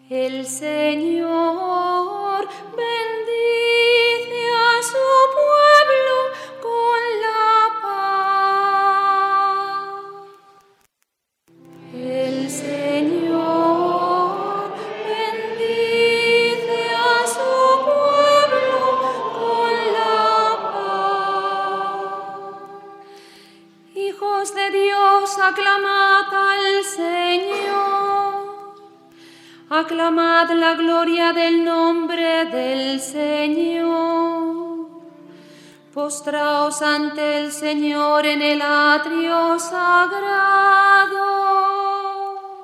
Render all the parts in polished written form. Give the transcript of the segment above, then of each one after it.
El Señor bendice a su pueblo con la paz. El Señor bendice a su pueblo con la paz. Hijos de Dios, aclamad al Señor. Aclamad la gloria del nombre del Señor. Postraos ante el Señor en el atrio sagrado.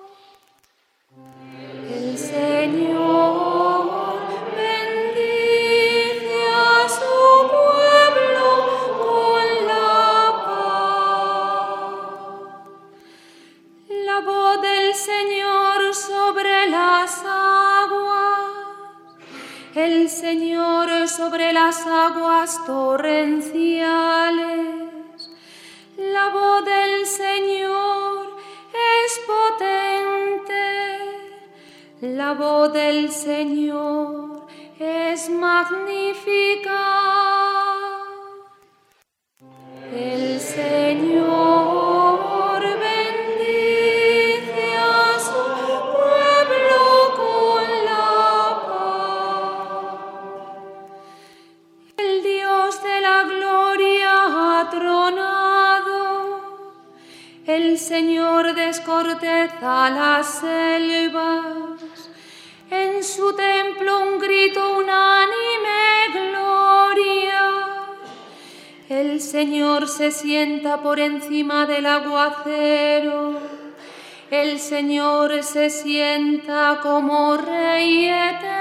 El Señor bendice a su pueblo con la paz. La voz del Señor sobre las aguas, el Señor sobre las aguas torrenciales. La voz del Señor es potente, la voz del Señor es magnífica. El Señor bendice a su pueblo con la paz. El Dios de la gloria ha tronado. El Señor descorteza las selvas. En su templo un grito unánime gloria. El Señor se sienta por encima del aguacero. El Señor se sienta como Rey eterno.